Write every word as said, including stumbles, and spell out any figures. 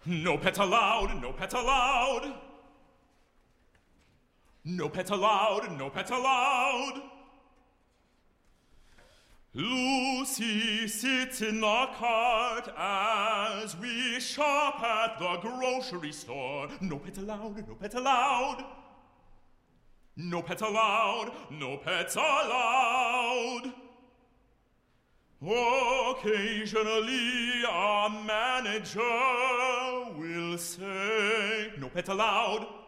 No pets allowed, no pets allowed. No pets allowed, no pets allowed. Lucy sits in the cart as we shop at the grocery store. No pets allowed, no pets allowed. No pets allowed, no pets allowed. Occasionally a manager will say, no pets allowed.